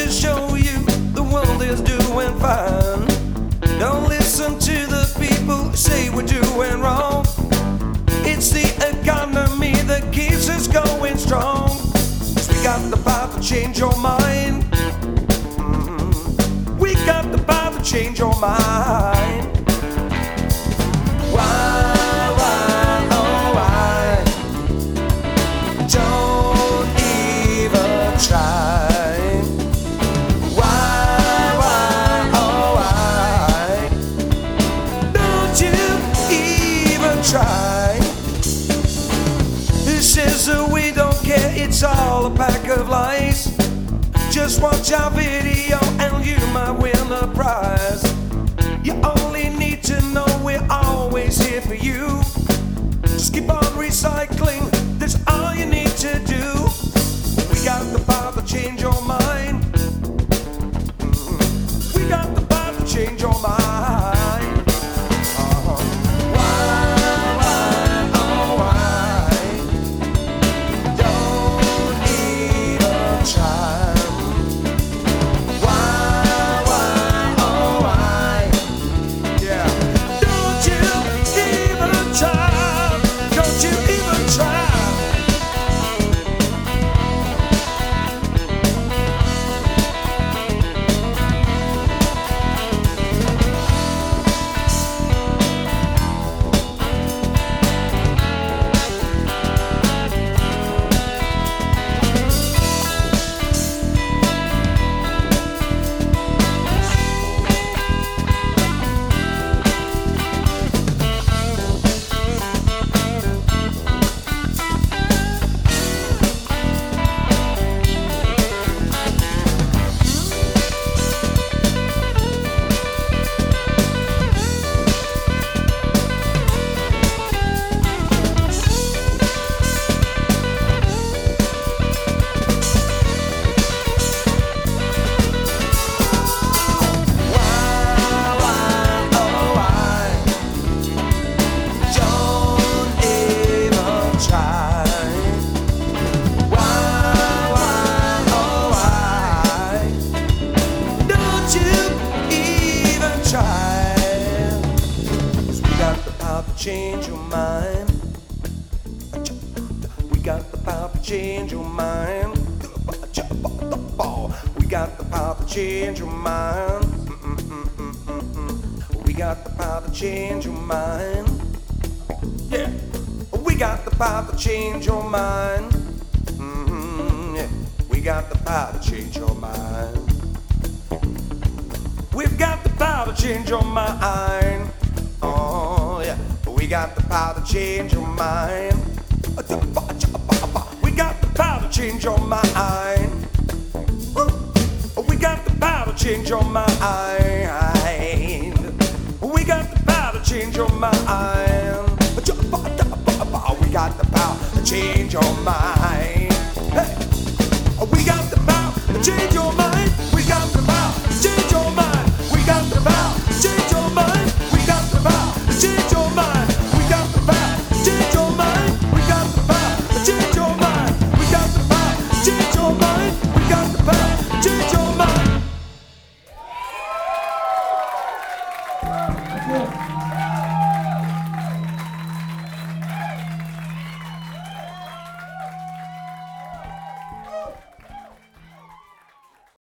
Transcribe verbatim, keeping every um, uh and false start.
to show you the world is doing fine. Don't listen to the people who say we're doing wrong. It's the economy that keeps us going strong. 'Cause we got the power to change your mind. Mm-hmm. We got the power to change your mind. Why? Try. Who says that we don't care? It's all a pack of lies. Just watch our video and you might win a prize. You only need to know we're always here for you. Just keep on recycling, that's all you need to do. We got the power to change your mind. Mm-hmm. We got the power to change your mind. Change your mind. We got the power to change your mind. We got the power to change your mind. We got the power to change your mind. Yeah. We got the power to change your mind. Mm-hmm. Yeah. We got the power to change your mind. We've got the power to change your mind. Oh yeah. We got the power to change your mind. We got the power to change your mind. We got the power to change your mind. We got the power to change your mind. We got the power to change your mind. Hey. We got the power to change your mind. We got the power to change your mind. We got the power to change your mind. We got the power to change your mind. We got the power to change your mind. We got the power to change your mind. We got the power to change your mind. We got the power.